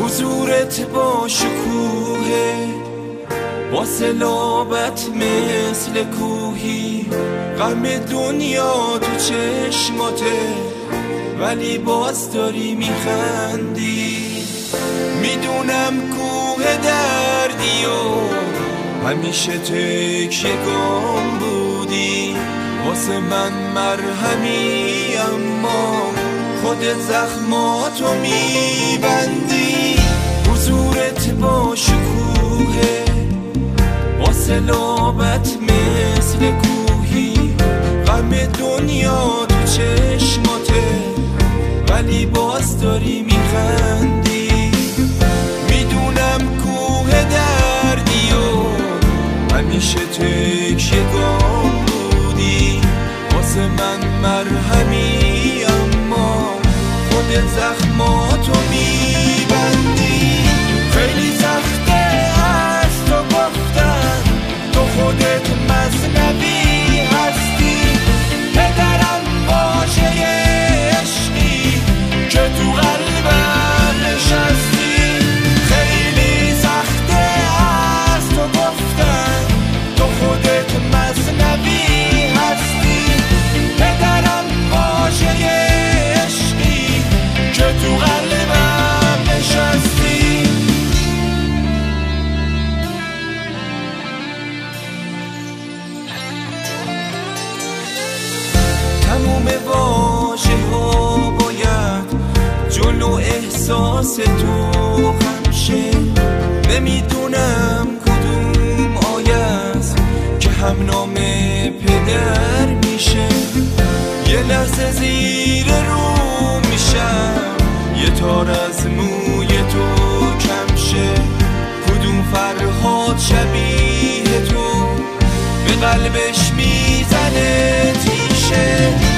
حضورت با شکوه، با صلابت مثل کوهی. غم دنیا تو چشماته ولی باز داری میخندی. میدونم کوه دردی و همیشه تکیه گام بودی. واسه من مرهمی اما خودت زخماتو میبندی. حضورت با شکوه، با صلابت مثل کوهی. غم دنیا تو چشماته ولی باز داری میخندی. میدونم کوه دردی و همیشه تکیه گام بودی. واسه من مرهمی اما خودت زخماتو میبندی. خیلی سخته از تو گفتن تو خودت مثنوی هستی. پدرم واژه عشقی که تو قلبم نشستی. خیلی سخته از تو گفتن تو خودت مثنوی هستی. پدرم واژه عشقی که تو قلبم نشستی. تموم واژه ها باید جلو احساس تو خمشه. نمیدونم کدوم آیه است که هم نام پدر میشه. یه لحظه زیر رو میشم یه تار از موی تو کم شه. کدوم فرهاد شبیه تو به قلبش میزنه تیشه.